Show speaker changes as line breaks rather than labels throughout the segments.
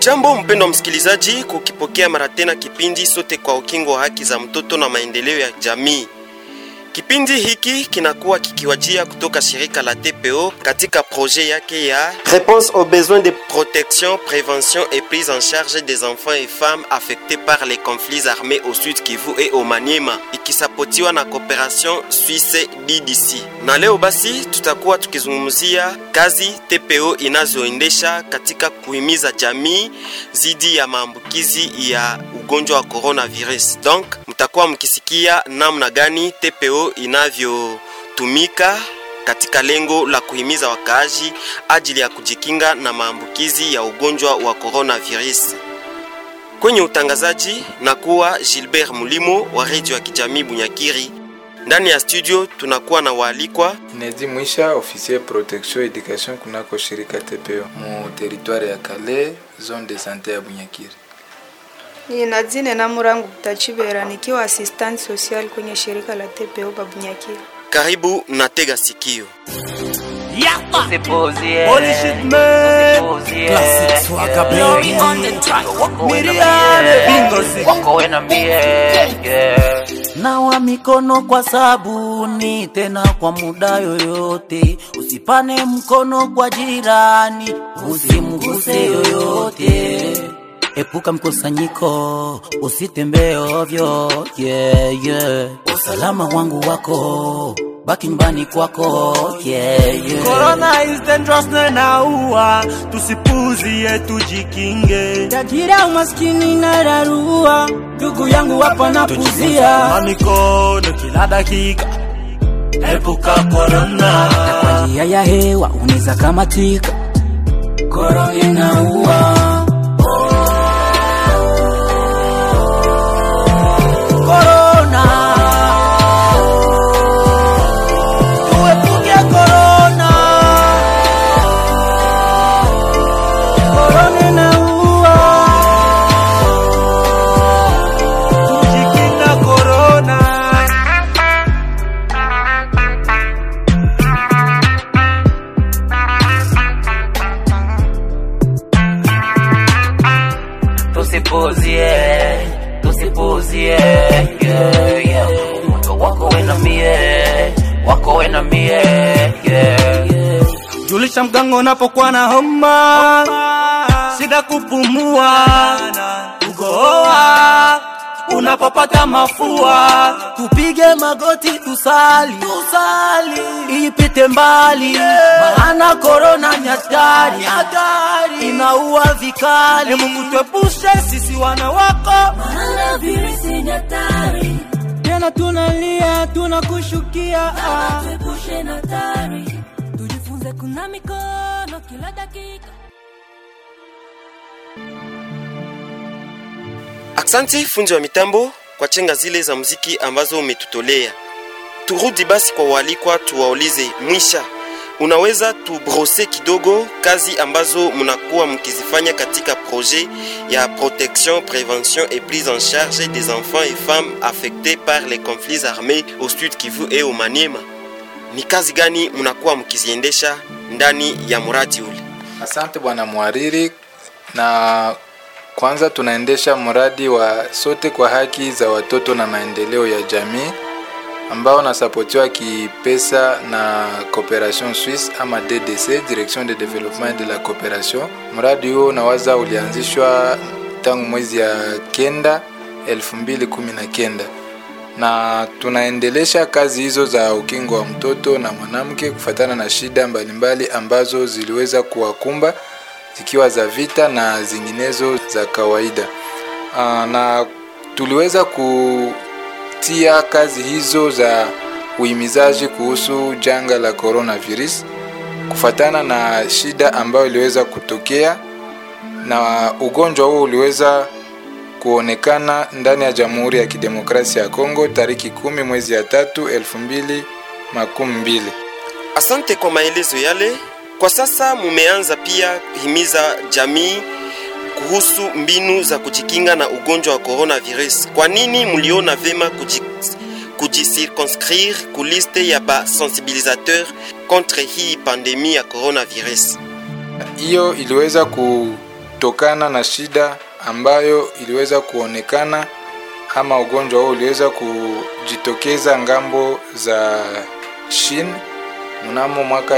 Ujambo mpendwa msikilizaji, kukipokea mara tena kipindi sote kwa ukingo wa haki za mtoto na maendeleo ya jamii. Kipindi hiki kinakuwa kikiwajia kutoka shirika la TPO katika projet yake ya Réponse aux besoins de protection, prévention et prise en charge des enfants et femmes affectés par les conflits armés au Sud Kivu et au Maniema, ikisapotiwa na Coopération Suisse DDC. Na leo basi tutakuwa tukizungumzia kazi TPO inazoendesha katika kuhimiza jamii zidi ya maambukizi ya ugonjwa wa coronavirus. Donc mtakuwa mkisikia namna gani TPO inavyotumika katika lengo la kuhimiza wakaaji ajili ya kujikinga na maambukizi ya ugonjwa wa coronavirus. Kwenye utangazaji na kuwa Gilbert Mulimo wa Radio ya Kijamii Bunyakiri. Ndani ya studio tunakuwa na waalikwa
Nedi Mwisha, officier protection education kunako shirika TPO mu territoire ya Kale, zone de santé ya Bunyakiri.
Ni Nadine na Murangu Tachibera nikiwa assistant social kwenye shirika la TPO Babunyakiri.
Karibu na tega sikio.
Nawa mikono kwa sabuni tena kwa muda yoyote. Usipane mkono kwa jirani, usimguse yoyote. Epuka mkusanyiko, usitembee ovyo, usalama wangu wako, baki nyumbani kwako,
Corona is dangerous na naua, tusipuzie tujikinge.
Tajira umaskini na rarua, ndugu yangu hapa napuzia.
Mikono kila dakika, epuka corona.
Na kwa njia ya hewa unaweza kamatika, corona inaua.
Tusipuzie, wako wena mie, Julisha mganga unapokuwa na homa, shida kupumua, kukohoa, unapopata mafua.
Tupige magoti tusali, ipite mbali, maana corona ni hatari, inaua vikali.
Mungu tuepushe sisi wana wako,
maana virusi ni hatari.
Tena tunalia, tunakushukia,
tuepushe na hatari. Tujifunze kuna mikono kila dakika.
Aksanti fundi wa mitambo kwa chenga zile za muziki ambazo umetutolea. Turudi basi kwa waalikwa tuwaulize. Mwisha, unaweza tubrose kidogo kazi ambazo mnakuwa mkizifanya katika projet ya protection, prévention et prise en charge des enfants et femmes affectés par les conflits armés au Sud Kivu et au Maniema? Ni kazi gani mnakuwa mkiziendesha ndani ya muradi ule?
Asante bwana mwariri. Na kwanza tunaendesha mradi wa sote kwa haki za watoto na maendeleo ya jamii ambao unasapotiwa kipesa na Coopération Suisse ama DDC, Direction de Développement de la Coopération. Mradi huo unawaza ulianzishwa tangu mwezi ya kenda 2019 na tunaendelesha kazi hizo za ukingo wa mtoto na mwanamke kufatana na shida mbalimbali ambazo ziliweza kuwakumba, zikiwa za vita na zinginezo za kawaida. Na tuliweza kutia kazi hizo za uhimizaji kuhusu janga la coronavirus kufatana na shida ambayo iliweza kutokea, na ugonjwa huo uliweza kuonekana ndani ya Jamhuri ya Kidemokrasia ya Kongo tariki 10 mwezi ya 3 2012.
Asante kwa maelezo yale. Kwa sasa mumeanza pia himiza jamii kuhusu mbinu za kujikinga na ugonjwa wa coronavirus. Kwa nini mliona vema kujicirconscrire ku liste ya ba sensibilisateur contre hii pandemie ya coronavirus?
Hiyo iliweza kutokana na shida ambayo iliweza kuonekana ama ugonjwa huu uliweza kujitokeza ngambo za Shin mnamo mwaka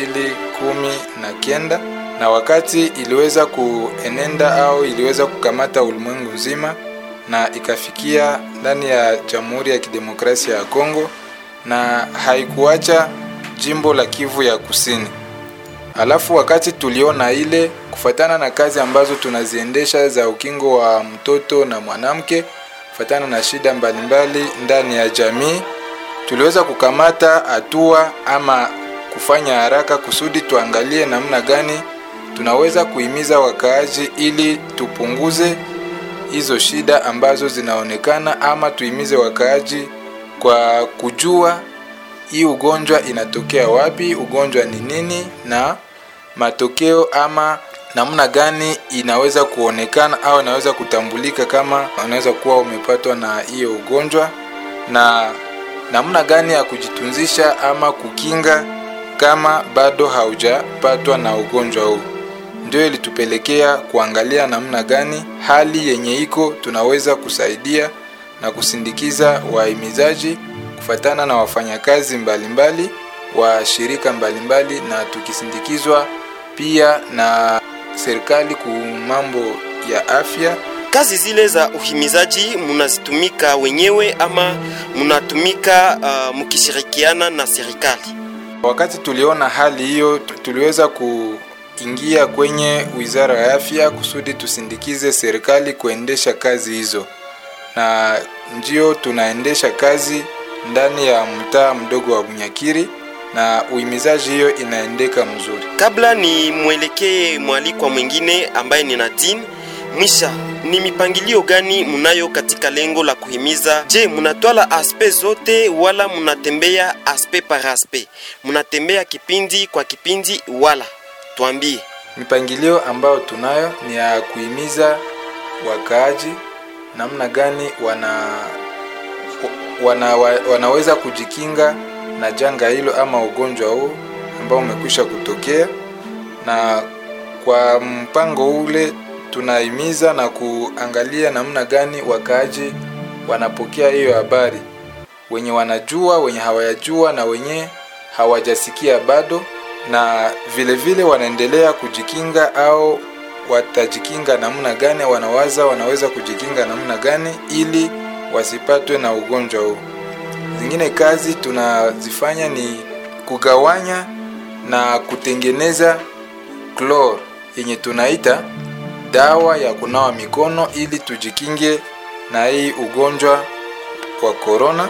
2019, na wakati iliweza kuenenda au iliweza kukamata ulimwengu mzima na ikafikia ndani ya Jamhuri ya Kidemokrasia ya Kongo na haikuacha jimbo la Kivu ya Kusini. Alafu wakati tuliona ile, kufatana na kazi ambazo tunaziendesha za ukingo wa mtoto na mwanamke, kufatana na shida mbalimbali ndani ya jamii, tuliweza kukamata hatua ama kufanya haraka kusudi tuangalie namna gani tunaweza kuhimiza wakaaji ili tupunguze hizo shida ambazo zinaonekana, ama tuhimize wakaaji kwa kujua hii ugonjwa inatokea wapi, ugonjwa ni nini, na matokeo ama namna gani inaweza kuonekana au inaweza kutambulika kama unaweza kuwa umepatwa na hiyo ugonjwa, na namna gani ya kujitunzisha ama kukinga kama bado haujapatwa na ugonjwa huu. Ndio ilitupelekea kuangalia namna gani hali yenye iko tunaweza kusaidia na kusindikiza wahimizaji kufatana na wafanyakazi mbalimbali wa shirika mbalimbali, na tukisindikizwa pia na serikali ku mambo ya afya.
Kazi zile za uhimizaji munazitumika wenyewe ama munatumika mkishirikiana na serikali?
Wakati tuliona hali hiyo, tuliweza kuingia kwenye Wizara ya Afya kusudi tusindikize serikali kuendesha kazi hizo, na ndio tunaendesha kazi ndani ya mtaa mdogo wa Bunyakiri, na uhimizaji hiyo inaendeka mzuri. Kabla
ni mwelekee mwalikwa mwingine ambaye ni Nadine, Mwisha, ni mipangilio gani munayo katika lengo la kuhimiza? Je, munatwala aspe zote wala munatembea aspe par aspe? Munatembea kipindi kwa kipindi wala? Tuambie.
Mipangilio ambayo tunayo ni ya kuhimiza wakaaji namna gani wanaweza kujikinga na janga hilo ama ugonjwa huu ambao umekwisha kutokea, na kwa mpango ule tunahimiza na kuangalia namna gani wakaaji wanapokea hiyo habari, wenye wanajua, wenye hawajajua na wenye hawajasikia bado, na vile vile wanaendelea kujikinga au watajikinga namna gani, wanaweza kujikinga namna gani ili wasipatwe na ugonjwa huu. Zingine kazi tunazifanya ni kugawanya na kutengeneza klor yenye tunaita dawa ya kunawa mikono ili tujikinge na hii ugonjwa wa corona,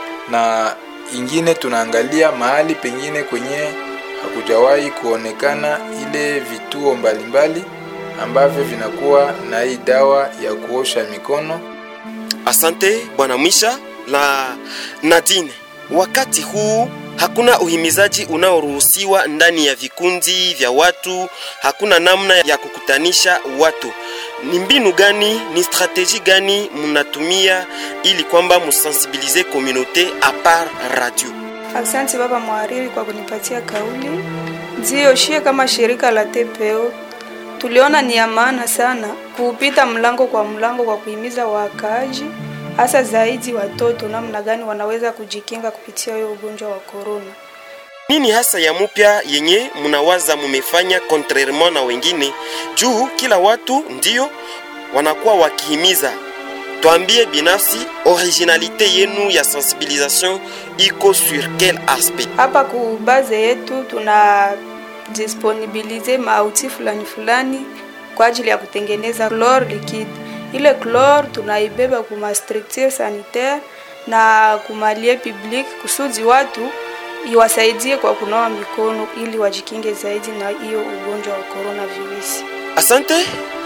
na ingine tunaangalia mahali pengine kwenye hakujawahi kuonekana ile vituo mbalimbali ambavyo vinakuwa na hii dawa ya kuosha mikono.
Asante bwana Mwisha. La Nadine, wakati huu hakuna uhimizaji unaoruhusiwa ndani ya vikundi vya watu, hakuna namna ya kukutanisha watu. Ni mbinu gani, ni strategie gani mnatumia ili kwamba musensibilize communauté a part radio?
Asante baba mhariri kwa kunipatia kauli. Ndio shie kama shirika la TPO tuliona ni maana sana kupita mlango kwa mlango kwa kuhimiza wakaaji, hasa zaidi watoto, namna gani wanaweza kujikinga kupitia hiyo ugonjwa wa corona.
Nini hasa ya mpya yenye mnawaza mumefanya contrairement na wengine juu kila watu ndio wanakuwa wakihimiza? Tuambie binafsi, originalité yenu ya sensibilisation iko sur quel aspect?
Hapa ku base yetu tuna disponibilize mauti fulani kwa ajili ya kutengeneza chlore liquide. Ile chlore tunaibeba kuma structure sanitaire na kumalie public kusudi watu iwasaidie kwa kunawa mikono ili wajikinge zaidi na hiyo ugonjwa wa coronavirus.
Asante.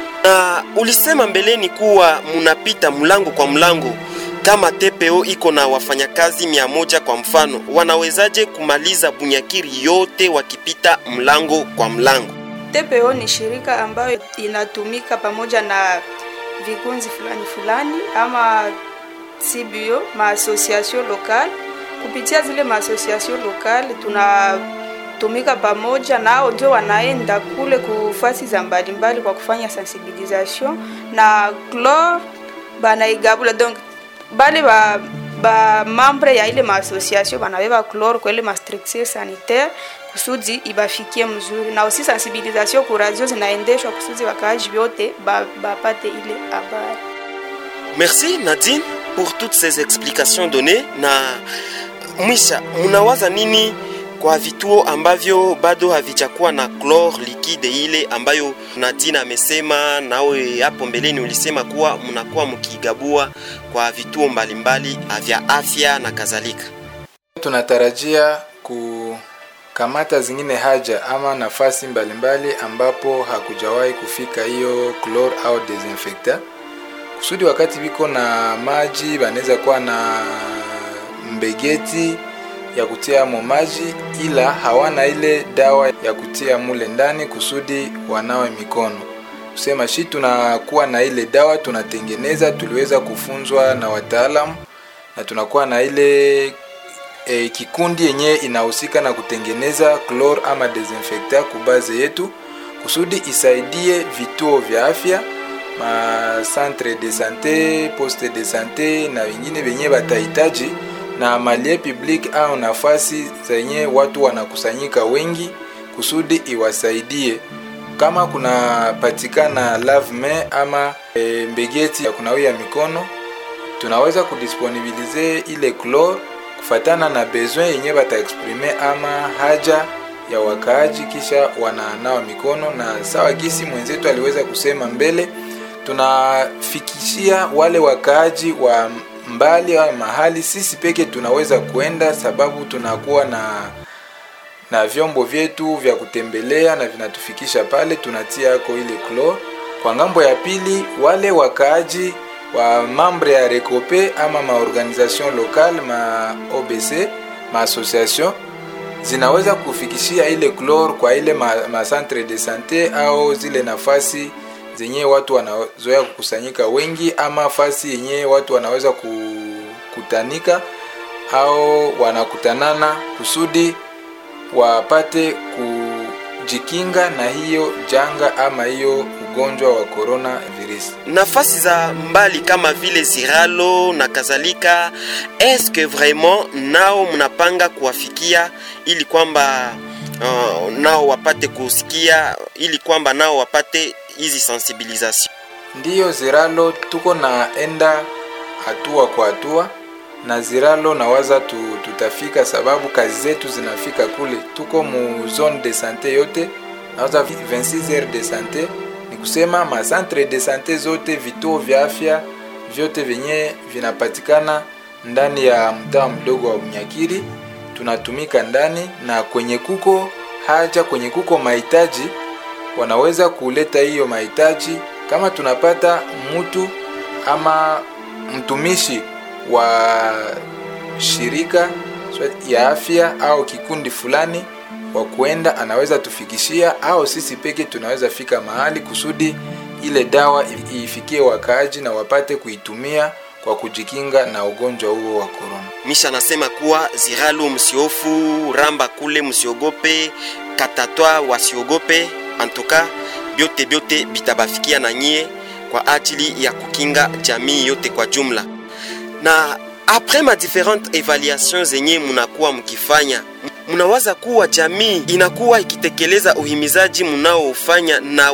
Ulisema mbeleni kuwa munapita mlango kwa mlango. Kama TPO iko na wafanyakazi 100 kwa mfano, wanawezaje kumaliza Bunyakiri yote wakipita mlango kwa mlango?
TPO ni shirika ambayo inatumika pamoja na vikundi fulani ama CBO, ma association locale. Kupitia zile ma association locale tunatumika pamoja nao, ndio wanaenda kule kufasi za mbalimbali kwa kufanya sensibilisation na chlore banaigabula. Donc bale ba membre ya ile ma association banabeba chlore kwa ile ma structure sanitaire kusudi ibafikie mzuri, na aussi sensibilisation kwa radio zinaendeshwa kusudi wakaaji wote bapate ile habari.
Merci Nadine pour toutes ces explications données. Na mwisha, mnawaza nini kwa vituo ambavyo bado havijakuwa na chlore liquide ile ambayo Nadine amesema, nawe hapo mbeleni ulisema kuwa mnakuwa mkigabua kwa vituo mbalimbali vya afya na kadhalika?
Tunatarajia kukamata zingine haja ama nafasi mbalimbali ambapo hakujawahi kufika hiyo chlore au desinfectant, kusudi wakati biko na maji banaweza kuwa na mbegeti ya kutia maji, ila hawana ile dawa ya kutia mule ndani kusudi wanawe mikono. Kusema shi tunakuwa na ile dawa tunatengeneza, tuliweza kufunzwa na wataalamu, na tunakuwa na ile kikundi yenye inahusika na kutengeneza chlore ama desinfectant kubaze yetu, kusudi isaidie vituo vya afya, ma centre de santé, poste de santé na wengine wenye batahitaji, na malie public au nafasi zenye watu wanakusanyika wengi, kusudi iwasaidie. Kama kuna patikana lave-main ama mbegeti ya kunawia mikono, tunaweza kudisponibilize ile chlore kufatana na besoin yenye bata exprimer ama haja ya wakaaji, kisha wananawa mikono. Na sawa gisi mwenzetu aliweza kusema mbele, tunafikishia wale wakaaji wa mbali au mahali sisi peke tunaweza kuenda, sababu tunakuwa na vyombo vyetu vya kutembelea na vinatufikisha pale, tunatia yako ile chlore. Kwa ngambo ya pili, wale wakaaji wa membre ya Recope ama ma organisation locale, ma OBC, ma association, zinaweza kufikishia ile chlore kwa ile ma centre de santé au zile nafasi zenye watu wanazoea kukusanyika wengi, ama fasi yenye watu wanaweza kukutanika au wanakutanana, kusudi wapate kujikinga na hiyo janga ama hiyo ugonjwa wa corona virus.
Nafasi za mbali kama vile Ziralo na kadhalika, est-ce que vraiment nao mnapanga kuwafikia ili kwamba nao wapate kusikia, ili kwamba nao wapate hizi sensibilisation?
Ndiyo, Ziralo tuko naenda hatua kwa hatua, na Ziralo nawaza tutafika, sababu kazi zetu zinafika kule. Tuko mu zone de santé yote, nawaza 26 heures de santé, ni kusema ma centre de santé zote, vituo vya afya vyote venye vinapatikana ndani ya mtaa mdogo wa Bunyakiri tunatumika ndani, na kwenye kuko haja, kwenye kuko mahitaji wanaweza kuleta hiyo mahitaji. Kama tunapata mtu ama mtumishi wa shirika ya afya au kikundi fulani wa kuenda, anaweza tufikishia, au sisi peke tunaweza fika mahali kusudi ile dawa ifikie wakaaji na wapate kuitumia kwa kujikinga na ugonjwa huo wa corona.
Misha nasema kuwa Ziralo msiofu, Ramba kule msiogope, Katatwa wasiogope, antoka biote bitabafikia na nyie kwa ajili ya kukinga jamii yote kwa jumla. Na après ma différentes évaluations zenye mnakuwa mkifanya, mnawaza kuwa jamii inakuwa ikitekeleza uhimizaji mnaofanya, na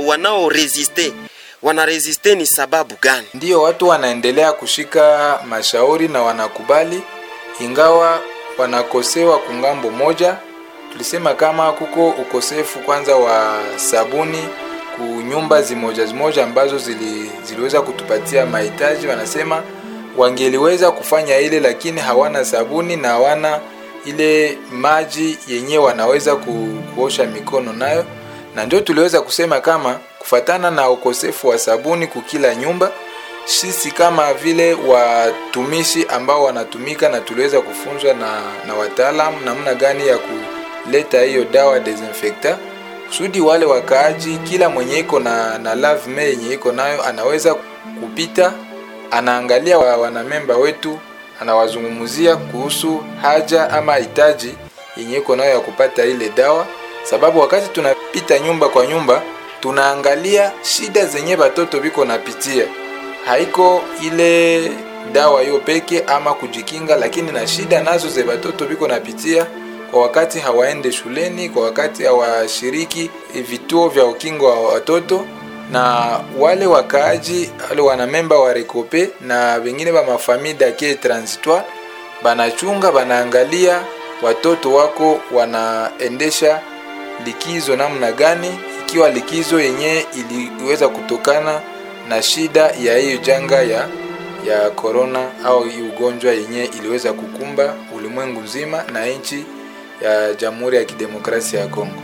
wanaresiste ni sababu gani?
Ndiyo, watu wanaendelea kushika mashauri na wanakubali, ingawa wanakosewa kungambo moja. Tulisema kama kuko ukosefu kwanza wa sabuni kunyumba zimoja ambazo ziliweza kutupatia mahitaji. Wanasema wangeliweza kufanya ile, lakini hawana sabuni na hawana ile maji yenye wanaweza kuosha mikono nayo. Na ndio tuliweza kusema kama kufatana na ukosefu wa sabuni kukila nyumba, sisi kama vile watumishi ambao wanatumika, na tuliweza kufunzwa na wataalamu namna gani ya kuleta hiyo dawa desinfectant, kusudi wale wakaaji, kila mwenye iko na lave-main yenye iko nayo anaweza kupita, anaangalia wanamemba wetu, anawazungumzia kuhusu haja ama hitaji yenye iko nayo ya kupata ile dawa, sababu wakati tunapita nyumba kwa nyumba tunaangalia shida zenye batoto biko napitia. Haiko ile dawa hiyo peke ama kujikinga, lakini na shida nazo ze batoto biko napitia kwa wakati hawaende shuleni, kwa wakati hawashiriki vituo vya ukingo wa watoto. Na wale wakaaji, wale wanamemba wa Recope na wengine wa mafamili dake transitoire banachunga, banaangalia watoto wako wanaendesha likizo namna gani, ikiwa likizo yenye iliweza kutokana na shida ya hiyo janga ya corona au ugonjwa yenye iliweza kukumba ulimwengu nzima na nchi ya Jamhuri ya Kidemokrasia ya Kongo.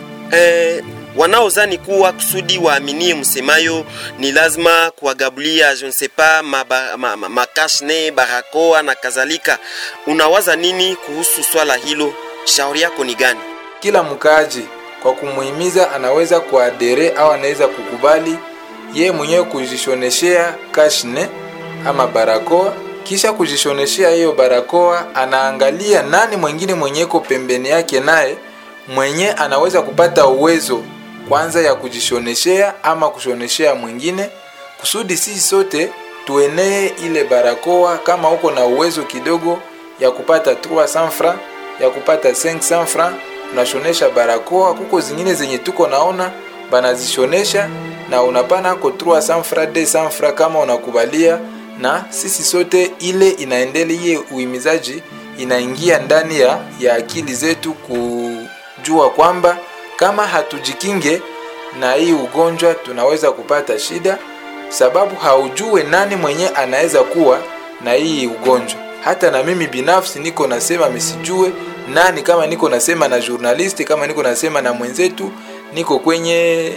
Wanaozani kuwa kusudi waaminie msemayo ni lazima kuwagabulia je ne sais pas makashne, barakoa na kadhalika. Unawaza nini kuhusu swala hilo? Shauri yako ni gani?
Kila mkaaji kwa kumuhimiza anaweza kuadere au anaweza kukubali ye mwenyewe kujishoneshea kashne ama barakoa. Kisha kujishoneshea hiyo barakoa, anaangalia nani mwingine mwenyeko pembeni yake naye mwenye anaweza kupata uwezo kwanza ya kujishoneshea ama kushoneshea mwingine, kusudi sisi sote tuenee ile barakoa. Kama uko na uwezo kidogo ya kupata 300 francs, ya kupata 500 francs, unashonesha barakoa. Kuko zingine zenye tuko naona banazishonesha na unapana ko 300 francs, 200 francs kama unakubalia. Na sisi sote ile inaendelea uimizaji inaingia ndani ya akili zetu kujua kwamba kama hatujikinge na hii ugonjwa tunaweza kupata shida, sababu haujue nani mwenye anaweza kuwa na hii ugonjwa. Hata na mimi binafsi niko nasema msijue nani, kama niko nasema na journalist, kama niko nasema na mwenzetu, niko kwenye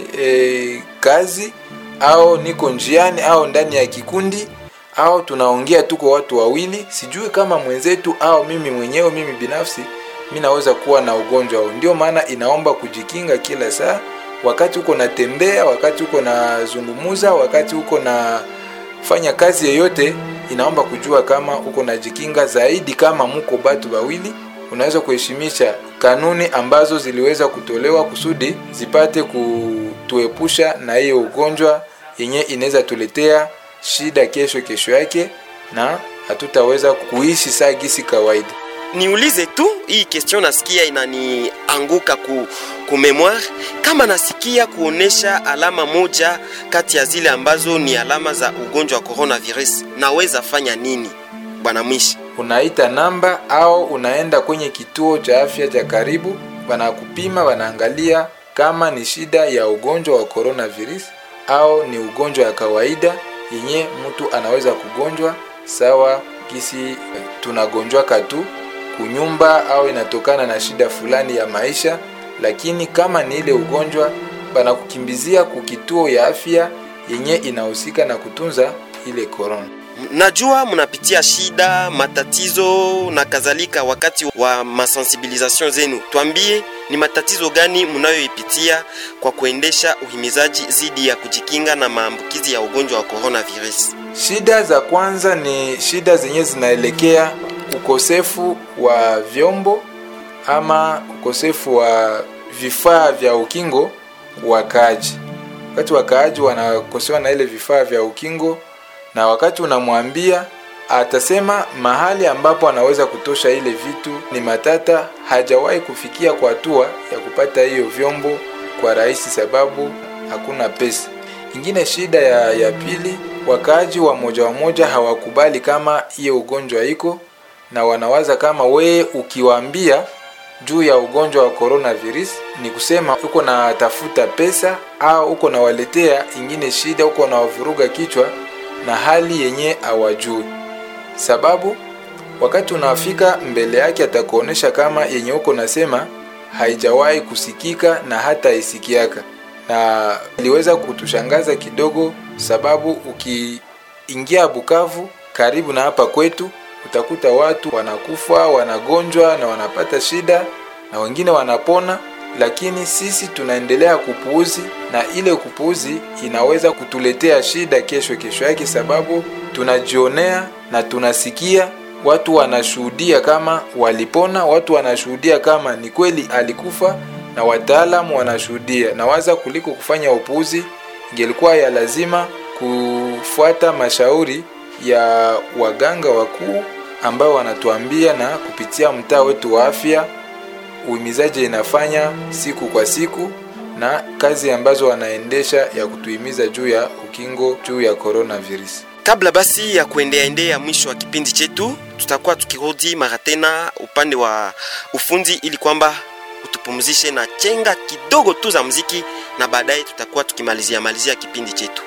kazi au niko njiani au ndani ya kikundi au tunaongea tuko watu wawili, sijui kama mwenzetu au mimi mwenyewe, mimi binafsi mimi naweza kuwa na ugonjwa huu. Ndio maana inaomba kujikinga kila saa, wakati uko natembea, wakati uko na zungumuza, wakati uko na fanya kazi yoyote, inaomba kujua kama uko najikinga. Zaidi kama mko batu wawili, unaweza kuheshimisha kanuni ambazo ziliweza kutolewa kusudi zipate kutuepusha na hiyo ugonjwa yenye inaweza tuletea shida kesho yake na hatutaweza kuishi saa gisi kawaida.
Niulize tu hii question, nasikia inanianguka ku memoire. Kama nasikia kuonesha alama moja kati ya zile ambazo ni alama za ugonjwa wa coronavirus, naweza fanya nini bwana Mwishi?
Unaita namba au unaenda kwenye kituo cha afya cha karibu, wanakupima, wanaangalia kama ni shida ya ugonjwa wa coronavirus au ni ugonjwa ya kawaida yenye mtu anaweza kugonjwa sawa kisi tunagonjwa katu kunyumba au inatokana na shida fulani ya maisha. Lakini kama ni ile ugonjwa, banakukimbizia kukituo ya afya yenye inahusika na kutunza ile corona.
Najua mnapitia shida, matatizo na kadhalika wakati wa masensibilisation zenu. Tuambie ni matatizo gani mnayoipitia kwa kuendesha uhimizaji zidi ya kujikinga na maambukizi ya ugonjwa wa coronavirus?
Shida za kwanza ni shida zenye zinaelekea ukosefu wa vyombo ama ukosefu wa vifaa vya ukingo wakaaji. Wakati wakaaji wanakosewa na ile vifaa vya ukingo, na wakati unamwambia atasema mahali ambapo anaweza kutosha ile vitu ni matata, hajawahi kufikia kwa hatua ya kupata hiyo vyombo kwa rahisi sababu hakuna pesa. Ingine shida ya pili, wakaaji wa moja hawakubali kama hiyo ugonjwa iko, na wanawaza kama we ukiwaambia juu ya ugonjwa wa coronavirus ni kusema uko na tafuta pesa au uko na waletea ingine shida, uko na wavuruga kichwa na hali yenye hawajui. Sababu wakati unafika mbele yake atakuonesha kama yenye uko nasema haijawahi kusikika na hata isikiaka. Na iliweza kutushangaza kidogo sababu ukiingia Bukavu karibu na hapa kwetu utakuta watu wanakufa, wanagonjwa na wanapata shida na wengine wanapona, lakini sisi tunaendelea kupuuzi, na ile kupuuzi inaweza kutuletea shida kesho yake, sababu tunajionea na tunasikia watu wanashuhudia kama walipona, watu wanashuhudia kama ni kweli alikufa, na wataalamu wanashuhudia. Na waza kuliko kufanya upuzi, ingelikuwa ya lazima kufuata mashauri ya waganga wakuu ambao wanatuambia, na kupitia mtaa wetu wa afya uhimizaji inafanya siku kwa siku na kazi ambazo wanaendesha ya kutuhimiza juu ya ukingo juu ya coronavirus.
Kabla basi ya kuendea mwisho wa kipindi chetu, tutakuwa tukirudi mara tena upande wa ufundi ili kwamba utupumzishe na chenga kidogo tu za muziki, na baadaye tutakuwa tukimalizia kipindi chetu.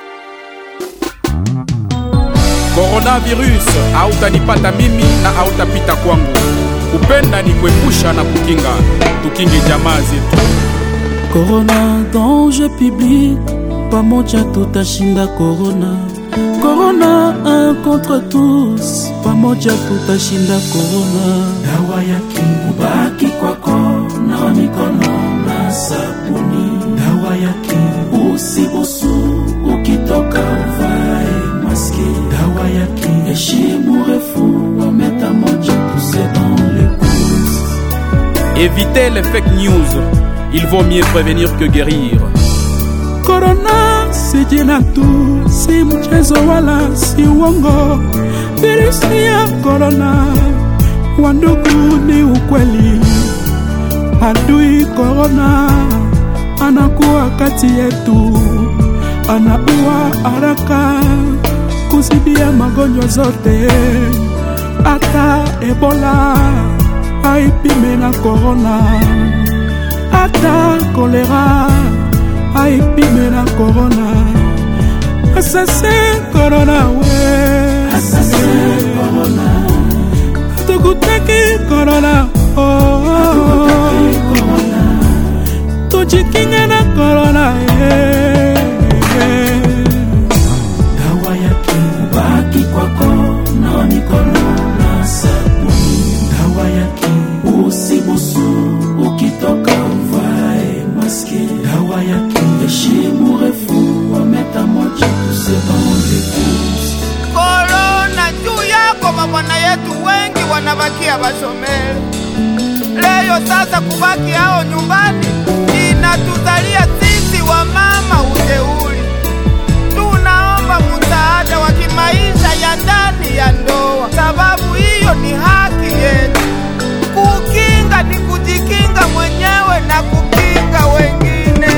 Coronavirus hautanipata mimi na hautapita kwangu. Kupenda ni kuepusha na kukinga. Tukinge jamaa zetu.
Corona, danger public, pamoja tutashinda corona. Corona, un contre tous, pamoja tutashinda corona. Dawa ya ubaki kwako, na mikono na sabuni. Dawa ya usibusu, ukitoka uvae maski. Dawa ya heshimu refu, wameta moja tuse dans les coups.
Évitez les fake news. Il vaut mieux prévenir que guérir.
Corona si jina tu, si mchezo wala si uongo. Virusi ya corona, wandugu ni ukweli. Adui corona anakuwa kati yetu, anaua haraka kuzidia magonjwa zote. Ata Ebola haipime na corona, ata kolera haipime na corona. Assassin corona we, assassin corona, tukutaki corona oh, tujikinge na corona Dawa ya ubaki kwako, na mikono na sabuni. Dawa ya usibusu, ukitoka uvae maski. Dawa ya heshimu refu, wameta moja tuse dans les coups.
Corona juu yako mabwana yetu wengi wanabakia basomele. Leo sasa kubaki hao nyumbani inatuzalia sisi wa mama uteuli. Tunaomba msaada wa kimaisha ya ndani ya ndoa, sababu hiyo ni haki yetu. Kukinga ni kujikinga mwenyewe na kukinga wengine.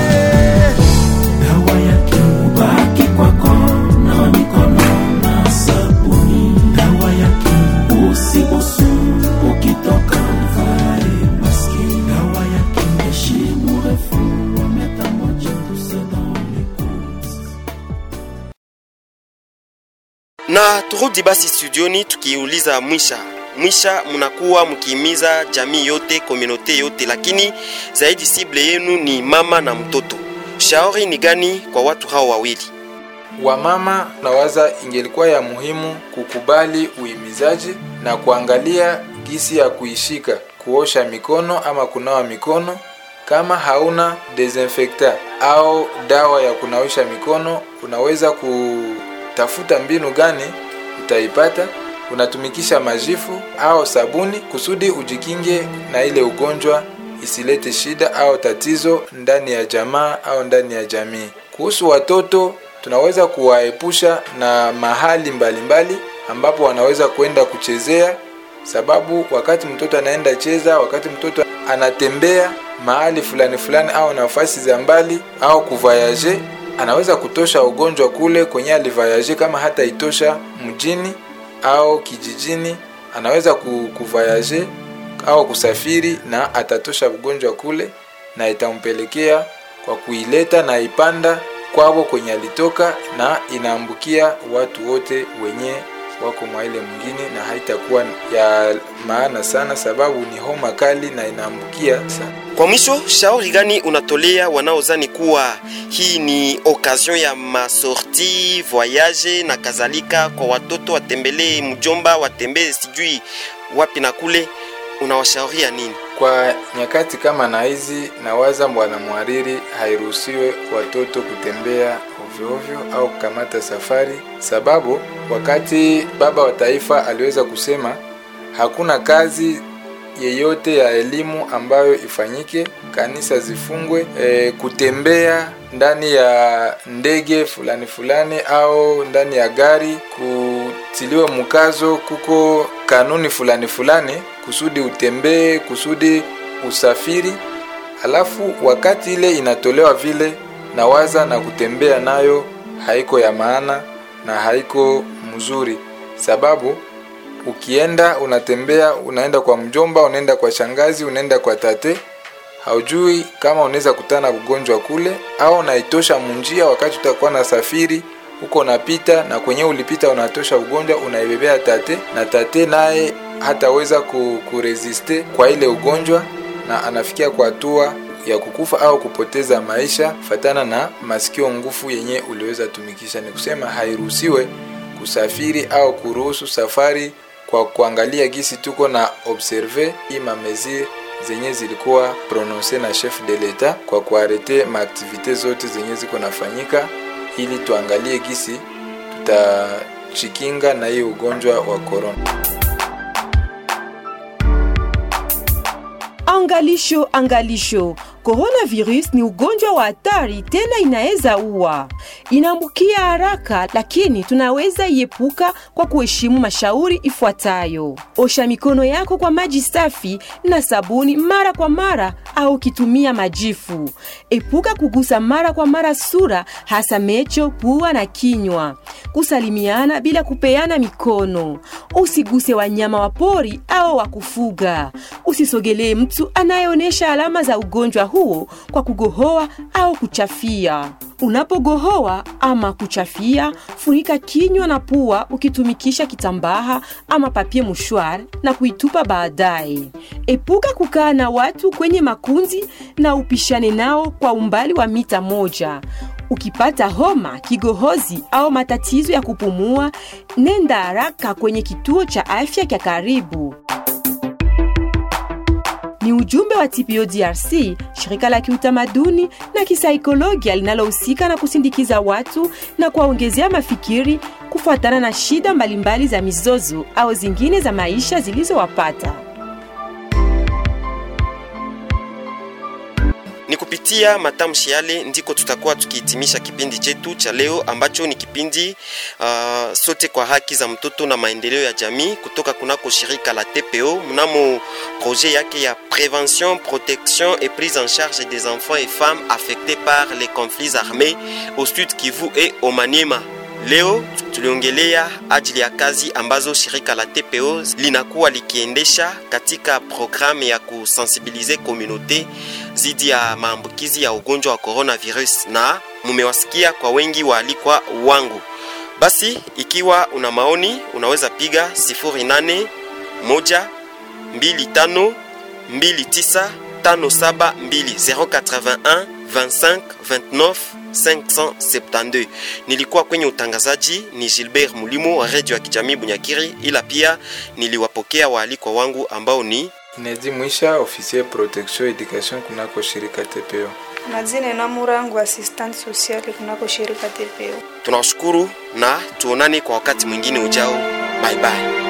Dawa ya ubaki kwako, na mikono na sabuni. Dawa ya usibusu, ukitoka uvae maski. Dawa ya heshimu refu, wameta moja tuse dans les coups.
Na turudi basi studioni tukiuliza mwisha mnakuwa mkihimiza jamii yote, komunote yote, lakini zaidi sible yenu ni mama na mtoto. Shauri ni gani kwa watu hao wawili?
Wamama nawaza ingelikuwa ya muhimu kukubali uhimizaji na kuangalia gisi ya kuishika, kuosha mikono ama kunawa mikono. Kama hauna desinfectant au dawa ya kunawisha mikono, unaweza kutafuta mbinu gani utaipata. Unatumikisha majifu au sabuni kusudi ujikinge na ile ugonjwa isilete shida au tatizo ndani ya jamaa au ndani ya jamii. Kuhusu watoto, tunaweza kuwaepusha na mahali mbalimbali ambapo wanaweza kwenda kuchezea, sababu wakati mtoto anaenda cheza, wakati mtoto anatembea mahali fulani au nafasi za mbali au kuvoyager, anaweza kutosha ugonjwa kule kwenye alivoyager. Kama hata itosha mjini au kijijini, anaweza kuvoyager au kusafiri na atatosha ugonjwa kule, na itampelekea kwa kuileta na ipanda kwao kwenye alitoka, na inaambukia watu wote wenye wako mwa ile mwingine, na haitakuwa ya maana sana sababu ni homa kali na inaambukia sana.
Kwa mwisho, shauri gani unatolea wanaozani kuwa hii ni occasion ya masorti, voyage na kadhalika, kwa watoto watembelee mjomba, watembee sijui wapi na kule, unawashauria nini?
Kwa nyakati kama na hizi, nawaza bwana mhariri hairuhusiwe watoto kutembea ovyo au kukamata safari, sababu wakati baba wa taifa aliweza kusema hakuna kazi yeyote ya elimu ambayo ifanyike, kanisa zifungwe, kutembea ndani ya ndege fulani fulani au ndani ya gari kutiliwe mkazo, kuko kanuni fulani fulani kusudi utembee, kusudi usafiri. Alafu wakati ile inatolewa vile, nawaza na kutembea nayo haiko ya maana na haiko mzuri, sababu ukienda unatembea, unaenda kwa mjomba, unaenda kwa shangazi, unaenda kwa tate, haujui kama unaweza kutana ugonjwa kule, au unaitosha munjia wakati utakuwa na safiri uko unapita, na kwenye ulipita unatosha ugonjwa, unaibebea tate, na tate naye hataweza kuresiste kwa ile ugonjwa, na anafikia kwa hatua ya kukufa au kupoteza maisha fatana na masikio ngufu yenye uliweza tumikisha. Ni kusema hairuhusiwe kusafiri au kuruhusu safari kwa kuangalia gisi tuko na observe ima mesure zenye zilikuwa prononce na chef de l'etat kwa kuarete maaktivite zote zenye ziko nafanyika, ili tuangalie gisi tutachikinga na hii ugonjwa wa corona.
Angalisho, angalisho. Coronavirus ni ugonjwa wa hatari, tena inaweza ua. Inaambukia haraka, lakini tunaweza iepuka kwa kuheshimu mashauri ifuatayo. Osha mikono yako kwa maji safi na sabuni mara kwa mara au kitumia majifu. Epuka kugusa mara kwa mara sura, hasa macho, pua na kinywa. Kusalimiana bila kupeana mikono. Usiguse wanyama wa pori au wa kufuga. Usisogelee mtu anayeonyesha alama za ugonjwa huo kwa kugohoa au kuchafia. Unapogohoa ama kuchafia, funika kinywa na pua ukitumikisha kitambaa ama papier mouchoir na kuitupa baadaye. Epuka kukaa na watu kwenye makundi na upishane nao kwa umbali wa mita 1. Ukipata homa, kigohozi au matatizo ya kupumua, nenda haraka kwenye kituo cha afya kia karibu. Ni ujumbe wa TPO DRC, shirika la kiutamaduni na kisaikolojia linalohusika na kusindikiza watu na kuwaongezea mafikiri kufuatana na shida mbalimbali za mizozo au zingine za maisha zilizowapata.
Ni kupitia matamshi yale ndiko tutakuwa tukihitimisha kipindi chetu cha leo, ambacho ni kipindi sote kwa haki za mtoto na maendeleo ya jamii kutoka kunako shirika la TPO mnamo projet yake ya prévention, protection et prise en charge des enfants et femmes affectés par les conflits armés au Sud Kivu et au Maniema. Leo tuliongelea ajili ya kazi ambazo shirika la TPO linakuwa likiendesha katika programu ya kusensibilize communauté zidi ya maambukizi ya ugonjwa wa coronavirus, na mumewasikia kwa wengi waalikwa wangu. Basi ikiwa una maoni unaweza piga 08 1 25 29 572 081 25 29 572. Nilikuwa kwenye utangazaji ni Gilbert Mulimo wa Radio ya Kijamii Bunyakiri, ila pia niliwapokea waalikwa wangu ambao ni
Inedi Mwisha, officier protection education kunako shirika TPO.
Mazine na Murangu, assistant social kunako shirika TPO.
Tunashukuru na tuonane kwa wakati mwingine ujao. Bye bye.